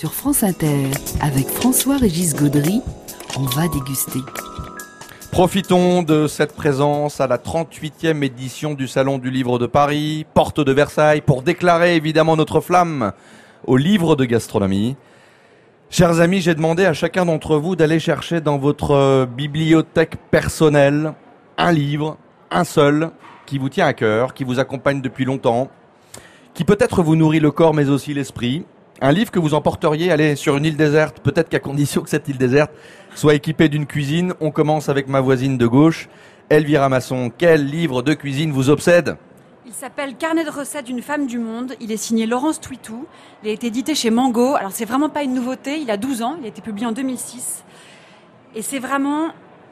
Sur France Inter, avec François-Régis Gaudry, on va déguster. Profitons de cette présence à la 38e édition du Salon du Livre de Paris, porte de Versailles, pour déclarer évidemment notre flamme au livre de gastronomie. Chers amis, j'ai demandé à chacun d'entre vous d'aller chercher dans votre bibliothèque personnelle un livre, un seul, qui vous tient à cœur, qui vous accompagne depuis longtemps, qui peut-être vous nourrit le corps mais aussi l'esprit. Un livre que vous emporteriez, allez, sur une île déserte, peut-être qu'à condition que cette île déserte soit équipée d'une cuisine. On commence avec ma voisine de gauche, Elvira Masson. Quel livre de cuisine vous obsède ? Il s'appelle Carnet de recettes d'une femme du monde. Il est signé Laurence Twitou. Il a été édité chez Mango. Alors c'est vraiment pas une nouveauté, il a 12 ans, il a été publié en 2006. Et c'est vraiment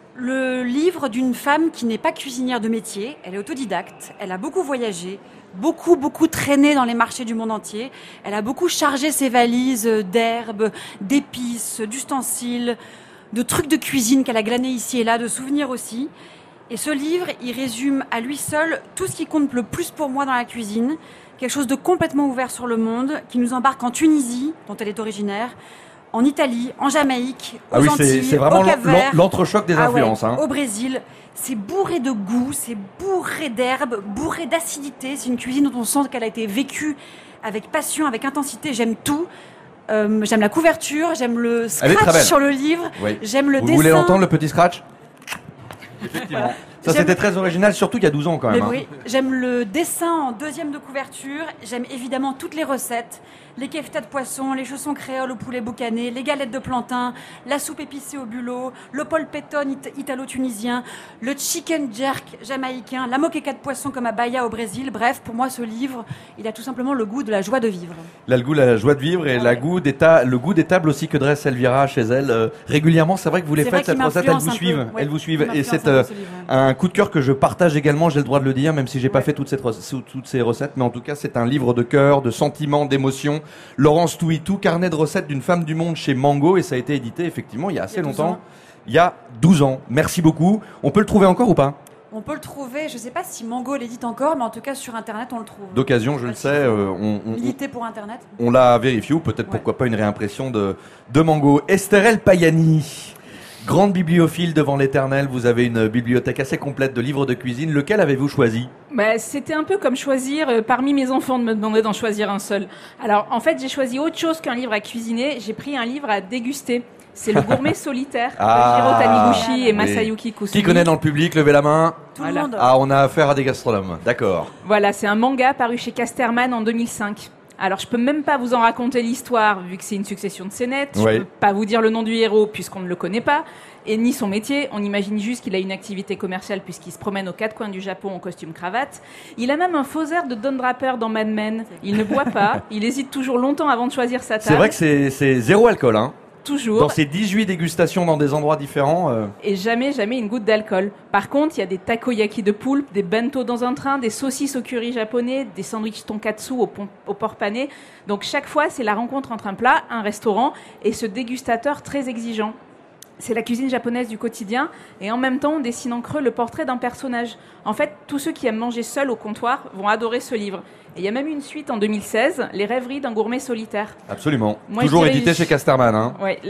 le livre d'une femme qui n'est pas cuisinière de métier. Elle est autodidacte, elle a beaucoup voyagé, beaucoup traîné dans les marchés du monde entier. Elle a beaucoup chargé ses valises d'herbes, d'épices, d'ustensiles, de trucs de cuisine qu'elle a glanés ici et là, de souvenirs aussi. Et ce livre, il résume à lui seul tout ce qui compte le plus pour moi dans la cuisine. Quelque chose de complètement ouvert sur le monde, qui nous embarque en Tunisie, dont elle est originaire, en Italie, en Jamaïque, aux Antilles, c'est vraiment au Cap-Vert, l'entrechoc des influences. au Brésil. C'est bourré de goût, c'est bourré d'herbes, bourré d'acidité. C'est une cuisine dont on sent qu'elle a été vécue avec passion, avec intensité. J'aime tout. J'aime la couverture, j'aime le scratch sur le livre, j'aime le dessin. Vous voulez l'entendre, le petit scratch ? Effectivement. Ça, c'était très original, surtout il y a 12 ans quand même. Oui, j'aime le dessin en deuxième de couverture. J'aime évidemment toutes les recettes. Les keftas de poisson, les chaussons créoles au poulet boucané, les galettes de plantain, la soupe épicée au bulot, le polpettone italo-tunisien, le chicken jerk jamaïcain, la moqueca de poisson comme à Bahia au Brésil. Bref, pour moi, ce livre, il a tout simplement le goût de la joie de vivre. Il a le goût de la joie de vivre et le goût des tables aussi que dresse Elvira chez elle. Régulièrement, c'est vrai que vous les faites, cette recette, elles vous suivent. Et c'est un coup de cœur que je partage également, j'ai le droit de le dire, même si j'ai pas fait toutes ces recettes, mais en tout cas, c'est un livre de cœur, de sentiments, d'émotions. Laurence Twitou, Carnet de recettes d'une femme du monde chez Mango, et ça a été édité effectivement il y a assez longtemps, il y a 12 ans. Merci beaucoup. On peut le trouver encore ou pas ? On peut le trouver, je ne sais pas si Mango l'édite encore, mais en tout cas sur Internet on le trouve. D'occasion, je le sais, milité pour Internet. On l'a vérifié, ou peut-être pourquoi pas une réimpression de Mango. Estherelle Payani, grande bibliophile devant l'éternel, vous avez une bibliothèque assez complète de livres de cuisine. Lequel avez-vous choisi ? C'était un peu comme choisir parmi mes enfants de me demander d'en choisir un seul. Alors en fait j'ai choisi autre chose qu'un livre à cuisiner, j'ai pris un livre à déguster. C'est Le Gourmet Solitaire de Jiro Taniguchi et Masayuki Kusumi. Qui connaît dans le public ? Levez la main. Tout le monde. Ah, on a affaire à des gastronomes, d'accord. Voilà, c'est un manga paru chez Casterman en 2005. Alors, je peux même pas vous en raconter l'histoire, vu que c'est une succession de scénettes. Je peux pas vous dire le nom du héros, puisqu'on ne le connaît pas, et ni son métier. On imagine juste qu'il a une activité commerciale, puisqu'il se promène aux quatre coins du Japon en costume cravate. Il a même un faux air de Don Draper dans Mad Men. Il ne boit pas. Il hésite toujours longtemps avant de choisir sa table. C'est vrai que c'est zéro alcool, hein. Toujours. Dans ces 18 dégustations dans des endroits différents. Et jamais une goutte d'alcool. Par contre, il y a des takoyaki de poulpe, des bento dans un train, des saucisses au curry japonais, des sandwichs tonkatsu au porc pané. Donc chaque fois, c'est la rencontre entre un plat, un restaurant et ce dégustateur très exigeant. C'est la cuisine japonaise du quotidien et en même temps on dessine en creux le portrait d'un personnage. En fait, tous ceux qui aiment manger seuls au comptoir vont adorer ce livre. Et il y a même une suite en 2016, Les rêveries d'un gourmet solitaire. Absolument. Toujours édité chez Casterman. Hein. Ouais,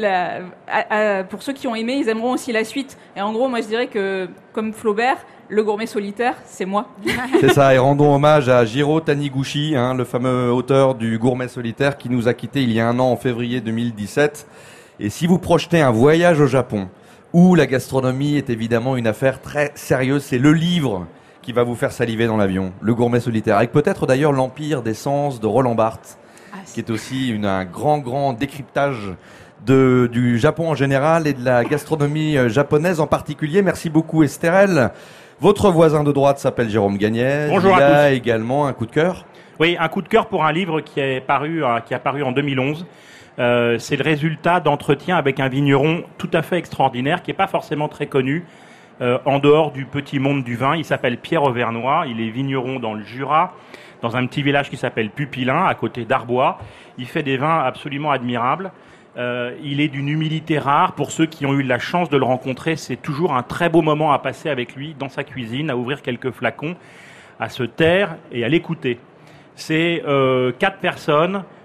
pour ceux qui ont aimé, ils aimeront aussi la suite. Et en gros, moi je dirais que, comme Flaubert, le gourmet solitaire, c'est moi. C'est ça, et rendons hommage à Jiro Taniguchi, le fameux auteur du Gourmet solitaire qui nous a quittés il y a un an en février 2017. Et si vous projetez un voyage au Japon, où la gastronomie est évidemment une affaire très sérieuse, c'est le livre qui va vous faire saliver dans l'avion, Le Gourmet solitaire, avec peut-être d'ailleurs l'Empire des sens de Roland Barthes, qui est aussi un grand décryptage du Japon en général et de la gastronomie japonaise en particulier. Merci beaucoup Estherelle. Votre voisin de droite s'appelle Jérôme Gagnès. Bonjour Il à tous. a également un coup de cœur. Oui, un coup de cœur pour un livre qui a paru en 2011. C'est le résultat d'entretiens avec un vigneron tout à fait extraordinaire, qui n'est pas forcément très connu en dehors du petit monde du vin. Il s'appelle Pierre Auvernois, il est vigneron dans le Jura, dans un petit village qui s'appelle Pupillin, à côté d'Arbois. Il fait des vins absolument admirables. Il est d'une humilité rare. Pour ceux qui ont eu la chance de le rencontrer, c'est toujours un très beau moment à passer avec lui dans sa cuisine, à ouvrir quelques flacons, à se taire et à l'écouter. C'est 4 personnes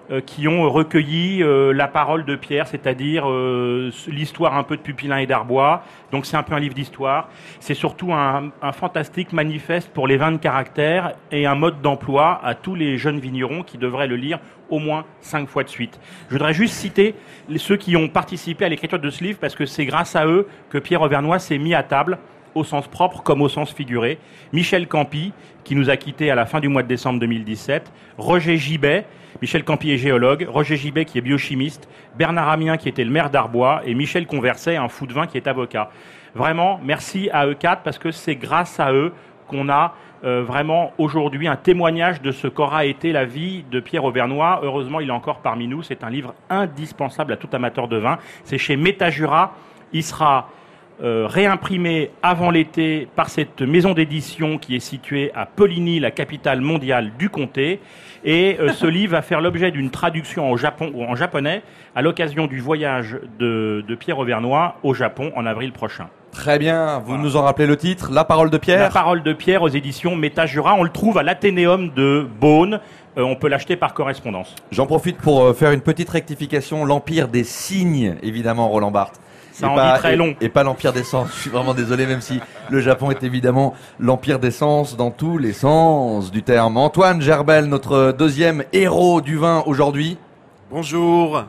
qui ont recueilli la parole de Pierre, c'est-à-dire l'histoire un peu de Pupillin et d'Arbois. Donc c'est un peu un livre d'histoire. C'est surtout un fantastique manifeste pour les vins de caractère et un mode d'emploi à tous les jeunes vignerons qui devraient le lire au moins 5 fois de suite. Je voudrais juste citer ceux qui ont participé à l'écriture de ce livre parce que c'est grâce à eux que Pierre Auvernois s'est mis à table, au sens propre comme au sens figuré. Michel Campi, qui nous a quittés à la fin du mois de décembre 2017. Roger Gibet, Michel Campi est géologue. Roger Gibet, qui est biochimiste. Bernard Amien, qui était le maire d'Arbois. Et Michel Converset, un fou de vin, qui est avocat. Vraiment, merci à eux quatre, parce que c'est grâce à eux qu'on a vraiment aujourd'hui un témoignage de ce qu'aura été la vie de Pierre Auvernois. Heureusement, il est encore parmi nous. C'est un livre indispensable à tout amateur de vin. C'est chez Métagura. Il sera réimprimé avant l'été par cette maison d'édition qui est située à Poligny, la capitale mondiale du comté. Et ce livre va faire l'objet d'une traduction au Japon ou en japonais à l'occasion du voyage de Pierre Auvernois au Japon en avril prochain. Très bien, vous nous en rappelez le titre, La parole de Pierre. La parole de Pierre aux éditions Métagura. On le trouve à l'Athénéum de Beaune. On peut l'acheter par correspondance. J'en profite pour faire une petite rectification. L'Empire des Cygnes, évidemment, Roland Barthes. Ça en dit très long. Et pas l'Empire des Sens. Je suis vraiment désolé, même si le Japon est évidemment l'Empire des Sens dans tous les sens du terme. Antoine Gerbel, notre deuxième héros du vin aujourd'hui. Bonjour.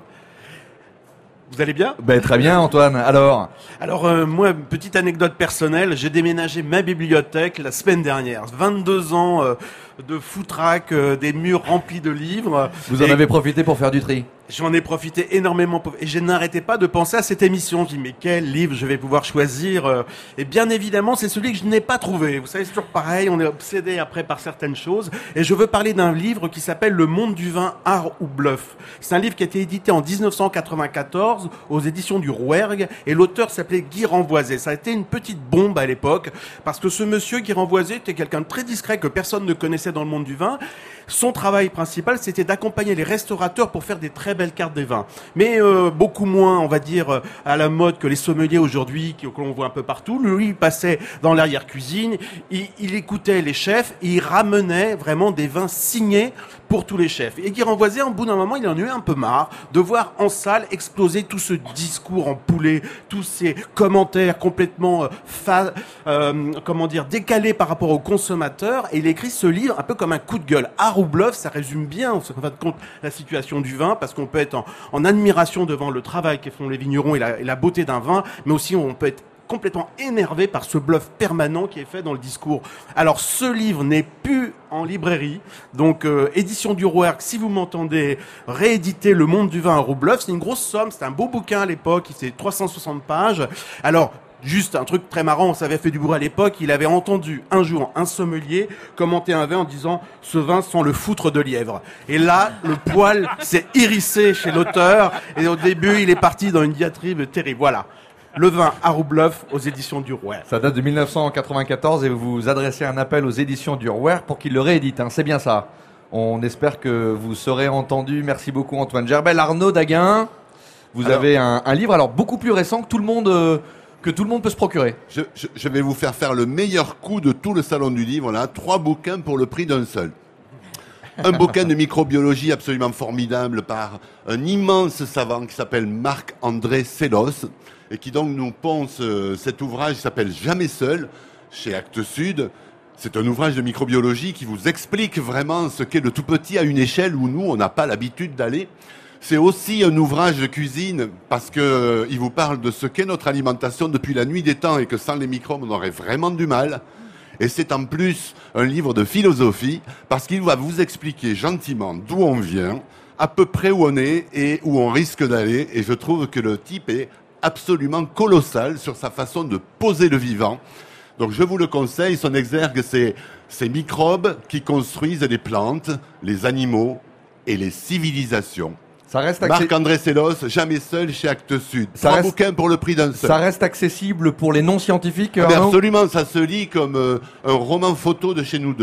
Vous allez bien ? Ben, très bien, Antoine. Alors, moi, petite anecdote personnelle, j'ai déménagé ma bibliothèque la semaine dernière. 22 ans de foutraque, des murs remplis de livres. Vous en avez profité pour faire du tri ? J'en ai profité énormément et je n'arrêtais pas de penser à cette émission. Je dis mais quel livre je vais pouvoir choisir Et bien évidemment, c'est celui que je n'ai pas trouvé. Vous savez, c'est toujours pareil, on est obsédé après par certaines choses. Et je veux parler d'un livre qui s'appelle Le Monde du vin, art ou bluff. C'est un livre qui a été édité en 1994 aux éditions du Rouergue et l'auteur s'appelait Guy Renvoisé. Ça a été une petite bombe à l'époque parce que ce monsieur Guy Renvoisé était quelqu'un de très discret que personne ne connaissait dans le monde du vin. Son travail principal, c'était d'accompagner les restaurateurs pour faire des très belles cartes des vins. Mais beaucoup moins, on va dire, à la mode que les sommeliers aujourd'hui, que l'on voit un peu partout. Lui, il passait dans l'arrière-cuisine, il écoutait les chefs, et il ramenait vraiment des vins signés pour tous les chefs. Et Guy Renvoisé, au bout d'un moment, il en a eu un peu marre de voir en salle exploser tout ce discours en poulet, tous ces commentaires complètement décalés par rapport aux consommateurs. Et il écrit ce livre un peu comme un coup de gueule. Art ou bluff, ça résume bien, en fin de compte, la situation du vin, parce qu'on peut être en admiration devant le travail que font les vignerons et la beauté d'un vin, mais aussi on peut être complètement énervé par ce bluff permanent qui est fait dans le discours. Alors, ce livre n'est plus en librairie. Donc, édition du Rouergue, si vous m'entendez, rééditer Le Monde du vin, art ou bluff, c'est une grosse somme, c'est un beau bouquin à l'époque, il fait 360 pages. Alors, juste un truc très marrant, ça avait fait du bruit à l'époque, il avait entendu un jour un sommelier commenter un vin en disant « ce vin sent le foutre de lièvre ». Et là, le poil s'est hérissé chez l'auteur, et au début, il est parti dans une diatribe terrible. Voilà. Le vin, art ou bluff, aux éditions du Rouergue. Ça date de 1994 et vous adressez un appel aux éditions du Rouergue pour qu'ils le rééditent. C'est bien ça. On espère que vous serez entendu. Merci beaucoup, Antoine Gerbel. Arnaud Daguin, vous avez un livre alors beaucoup plus récent que tout le monde peut se procurer. Je vais vous faire le meilleur coup de tout le salon du livre. Là, 3 bouquins pour le prix d'un seul. Un bouquin de microbiologie absolument formidable par un immense savant qui s'appelle Marc-André Sellos et qui donc nous ponce cet ouvrage qui s'appelle Jamais seul chez Actes Sud. C'est un ouvrage de microbiologie qui vous explique vraiment ce qu'est le tout petit à une échelle où nous, on n'a pas l'habitude d'aller. C'est aussi un ouvrage de cuisine parce que il vous parle de ce qu'est notre alimentation depuis la nuit des temps et que sans les microbes, on aurait vraiment du mal. Et c'est en plus un livre de philosophie parce qu'il va vous expliquer gentiment d'où on vient, à peu près où on est et où on risque d'aller. Et je trouve que le type est absolument colossal sur sa façon de poser le vivant. Donc je vous le conseille, son exergue, c'est ces microbes qui construisent les plantes, les animaux et les civilisations. Ça reste Marc-André Sellos, Jamais seul chez Actes Sud. 3 bouquins pour le prix d'un seul. Ça reste accessible pour les non-scientifiques, Absolument, ça se lit comme un roman photo de chez nous deux.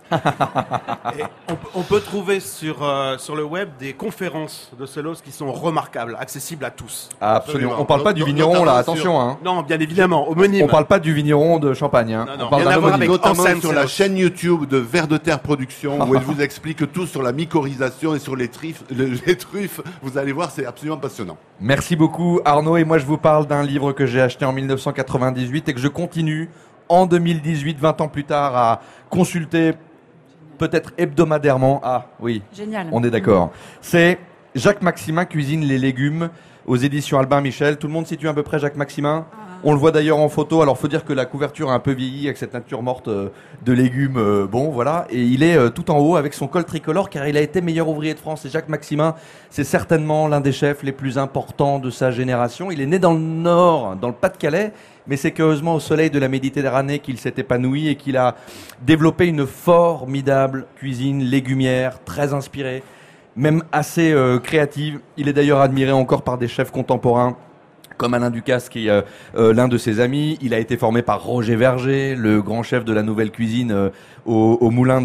Et on peut trouver sur le web des conférences de Selos qui sont remarquables, accessibles à tous. Absolument. On parle pas du vigneron là, Notamment attention. Hein. Non, bien évidemment, homonyme. On parle pas du vigneron de Champagne. Hein. Non, On parle rien à d'un voir homonyme. avec Notamment Anselme sur la Selos. chaîne YouTube de Vers de Terre Production, où elle vous explique tout sur la mycorhisation et sur les truffes. Vous allez voir, c'est absolument passionnant. Merci beaucoup Arnaud, et moi je vous parle d'un livre que j'ai acheté en 1998 et que je continue en 2018, 20 ans plus tard, à consulter peut-être hebdomadairement. Ah oui, Génial. on est d'accord. C'est Jacques Maximin cuisine les légumes aux éditions Albin Michel. Tout le monde situe à peu près Jacques Maximin? On le voit d'ailleurs en photo. Alors, faut dire que la couverture a un peu vieilli avec cette nature morte de légumes. Bon, voilà. Et il est tout en haut avec son col tricolore car il a été meilleur ouvrier de France. Et Jacques Maximin, c'est certainement l'un des chefs les plus importants de sa génération. Il est né dans le Nord, dans le Pas-de-Calais. Mais c'est curieusement au soleil de la Méditerranée qu'il s'est épanoui et qu'il a développé une formidable cuisine légumière, très inspirée, même assez créative. Il est d'ailleurs admiré encore par des chefs contemporains comme Alain Ducasse, qui est l'un de ses amis. Il a été formé par Roger Verger, le grand chef de la nouvelle cuisine au moulin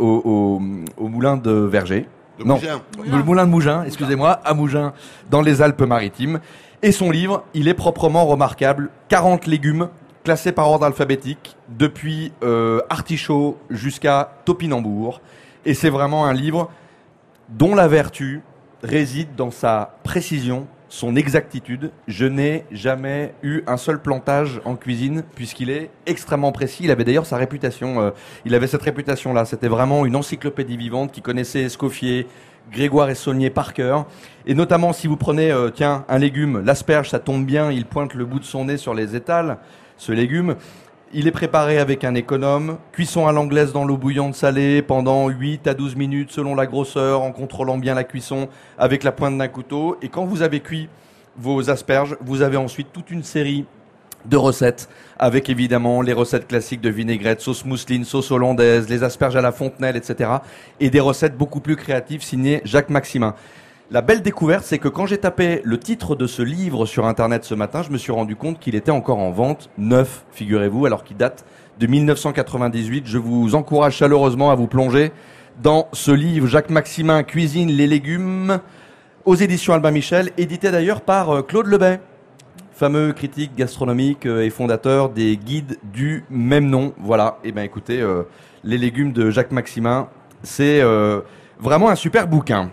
de Verger. De Non, Mougins. le moulin de Mougins, excusez-moi, à Mougins, dans les Alpes-Maritimes. Et son livre, il est proprement remarquable. 40 légumes classés par ordre alphabétique, depuis artichaut jusqu'à topinambour. Et c'est vraiment un livre dont la vertu réside dans sa précision, son exactitude. Je n'ai jamais eu un seul plantage en cuisine puisqu'il est extrêmement précis. Il avait d'ailleurs sa réputation. Il avait cette réputation-là. C'était vraiment une encyclopédie vivante qui connaissait Escoffier, Grégoire et Saunier par cœur. Et notamment si vous prenez, un légume, l'asperge, ça tombe bien, il pointe le bout de son nez sur les étals, ce légume. Il est préparé avec un économe, cuisson à l'anglaise dans l'eau bouillante salée pendant 8 à 12 minutes selon la grosseur, en contrôlant bien la cuisson avec la pointe d'un couteau. Et quand vous avez cuit vos asperges, vous avez ensuite toute une série de recettes avec évidemment les recettes classiques de vinaigrette, sauce mousseline, sauce hollandaise, les asperges à la fontenelle, etc. Et des recettes beaucoup plus créatives signées Jacques Maximin. La belle découverte, c'est que quand j'ai tapé le titre de ce livre sur Internet ce matin, je me suis rendu compte qu'il était encore en vente, neuf, figurez-vous, alors qu'il date de 1998. Je vous encourage chaleureusement à vous plonger dans ce livre, Jacques Maximin cuisine les légumes, aux éditions Albin Michel, édité d'ailleurs par Claude Lebet, fameux critique gastronomique et fondateur des guides du même nom. Voilà, et ben écoutez, les légumes de Jacques Maximin, c'est vraiment un super bouquin.